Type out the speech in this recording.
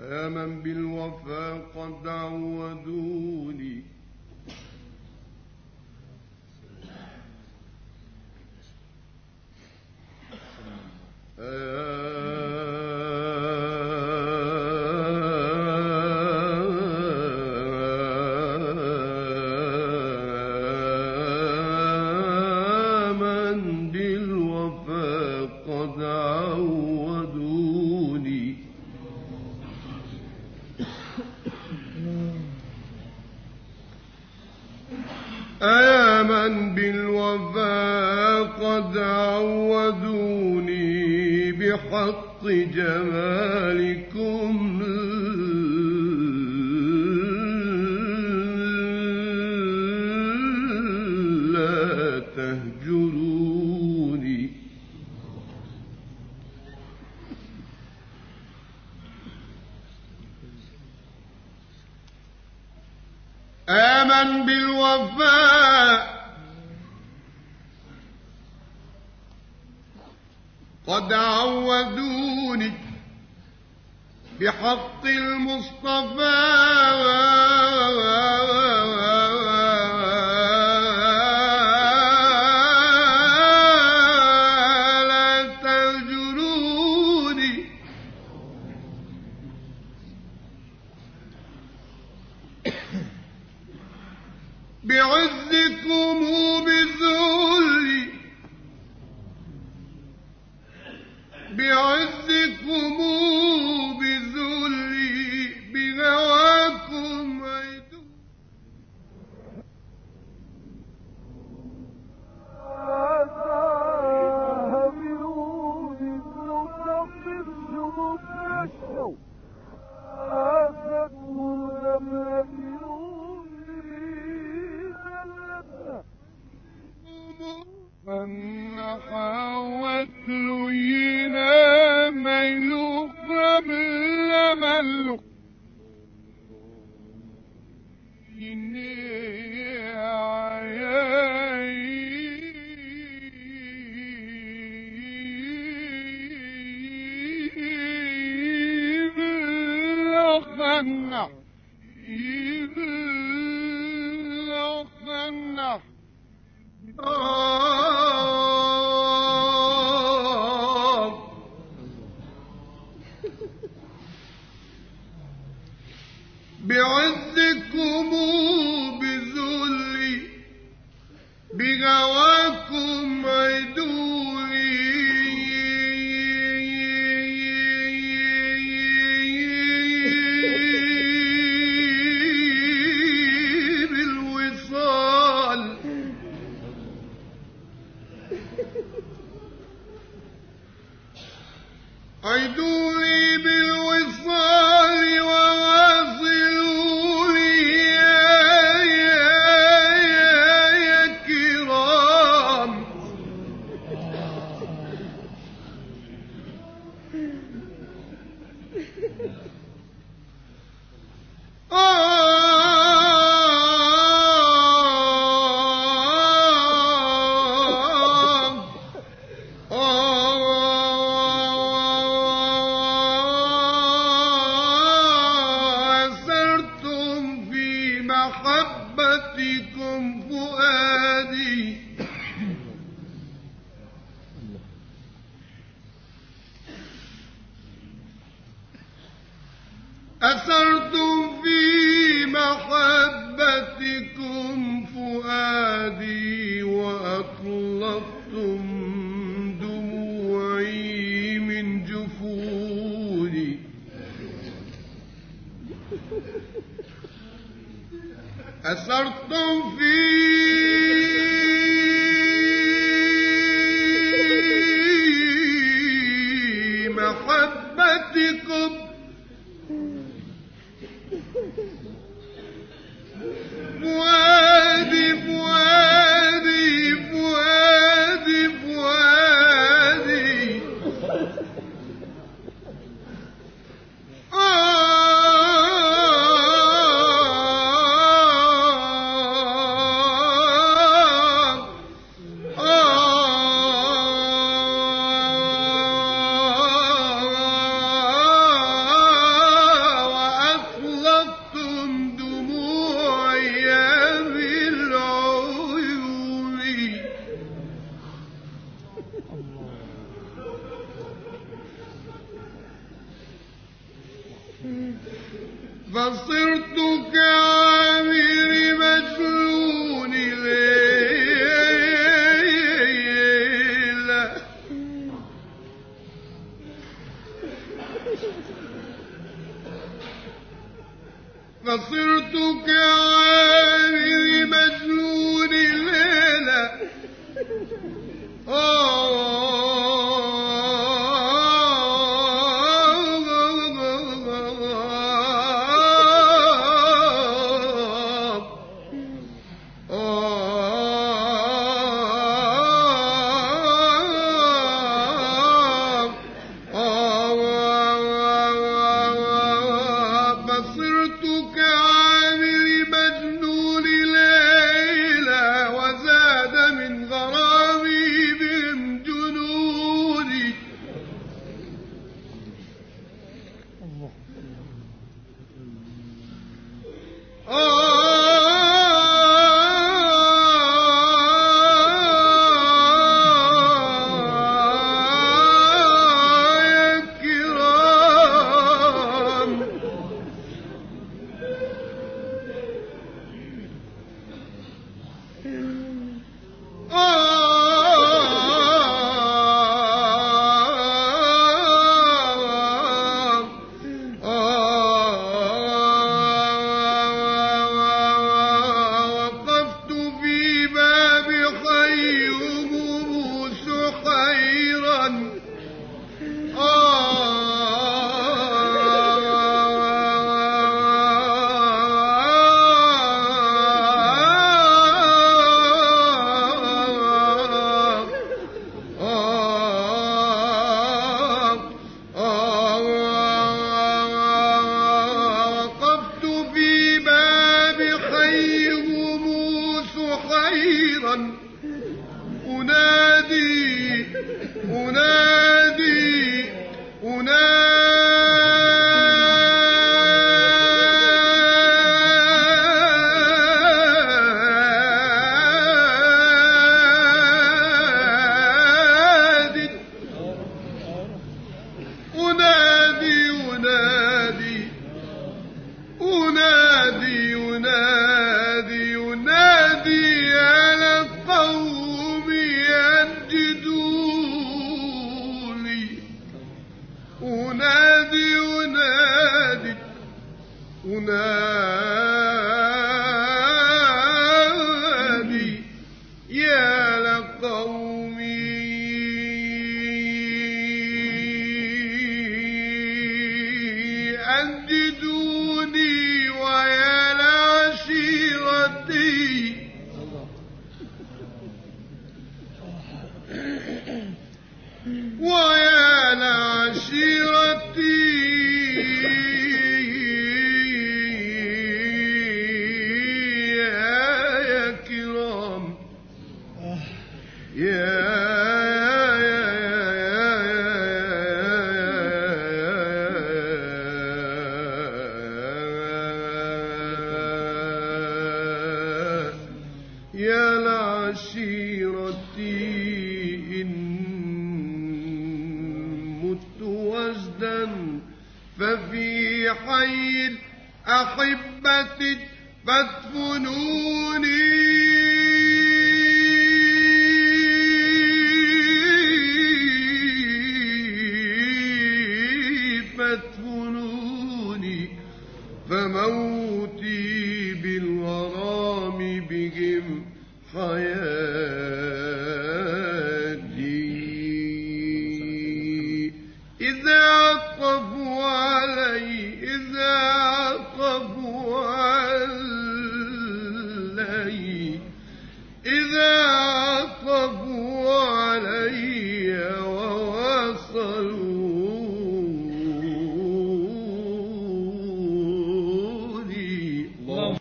يا من بالوفا قد عودوني يا من بالوفا قد عودوني بحق جمالكم لا تهجروني يا من بالوفا قد عودوني بحق المصطفى لا تهجروني بعزكم بذلي بعزكم بذلي بهواكم عيدون من حاوت لينا ميلوك قبل ملوك بعزكم بذلي بغواكم عدولي بالوصال عدولي بالوصال وواصلوني يا كرام أسرتم في محبتكم فؤادي أسرتم في محبتكم فؤادي وأطلقتم دموعي من جفوني أسرتم في محبتكم فؤادي فؤادي فؤادي فؤادي فصرت كعابر مجنون ليلة فصرت كعابر مجنون ليلة فصرت كعابر مجنون ليلة وزاد من غرامي بهم جنوني يا كرام وقفت في باب خيهم سحيرا وقفت في باب خيهم سحيرا أنادي أنادي على القوم ينجدوني أنادي يا لقوم أنجدوني ويا لعشيرتي ويا لعشيرتي يا كرام يا لعشيرتي إن مت وجدا ففي حي الأحبة فادفنوني فموتي بالغرام بهم حياة